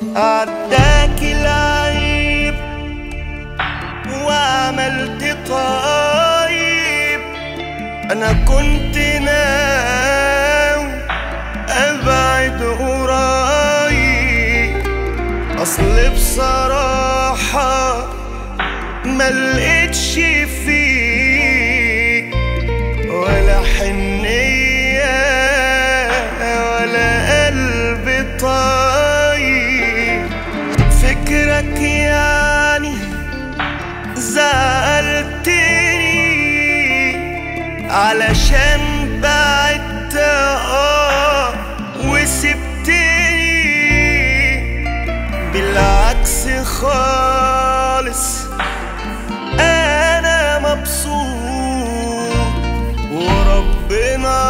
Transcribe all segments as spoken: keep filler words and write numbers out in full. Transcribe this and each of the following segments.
عداك العيب وعملت طيب. انا كنت ناوي ابعد قريب، اصل بصراحة ملقتش فيك ولا حنية ولا قلب طيب. فكرك يعني زعلتني علشان بعدت اه وسبتني؟ بالعكس خالص انا مبسوط وربنا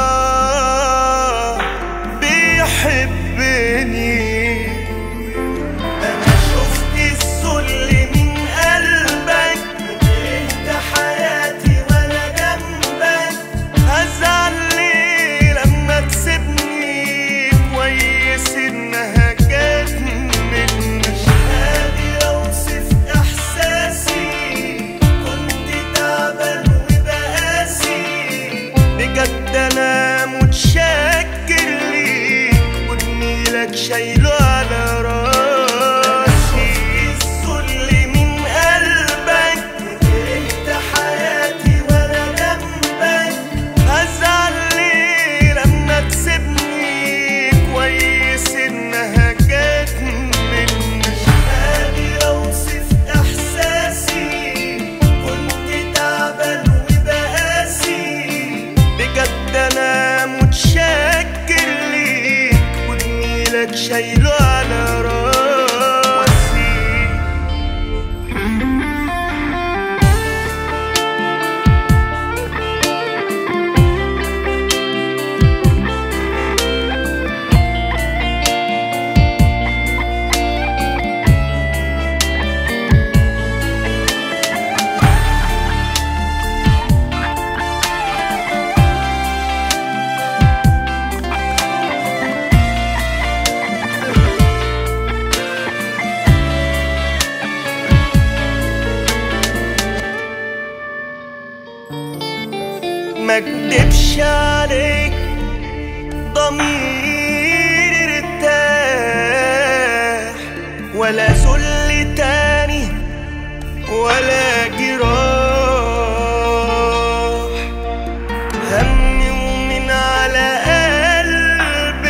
بيحبني. انا شفت الذل من قلبك وكرهت حياتي وانا جنبك. هزعل ليه لما تسيبني؟ كويس انها جت منك. مش قادر اوصف احساسي، كنت تعبان وبقاسي. بجد انا متشكر ليك وجميلك شايله على راسي. الذل من قلبك وكرهت حياتي وانا جنبك. هزعل ليه لما تسيبني؟ كويس انها جت منك. مش قادر اوصف احساسي، كنت تعبان وبقاسي. بجد انا متشكر ليك وجميلك شايله على راسي. مكدبش عليك ضميري ارتاح، ولا ذل تاني ولا جراح. همي ومن على قلب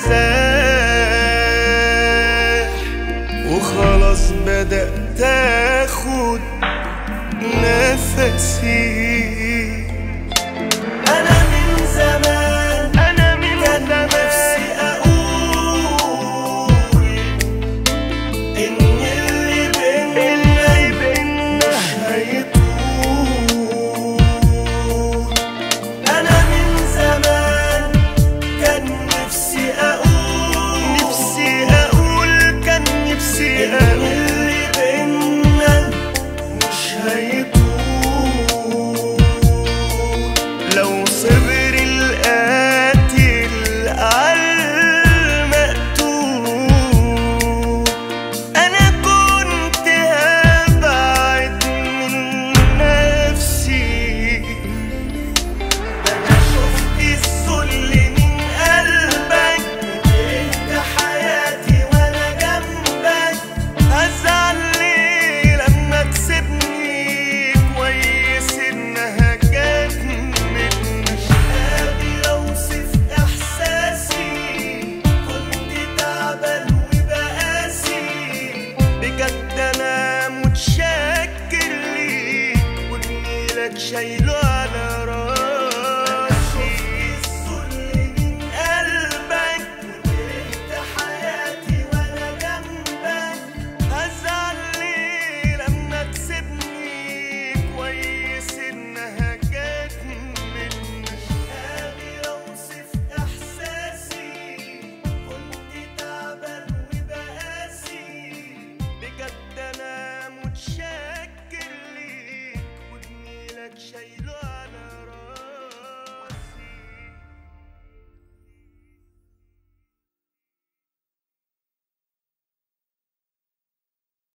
انزاح، وخلاص بدأت اخد نفسي.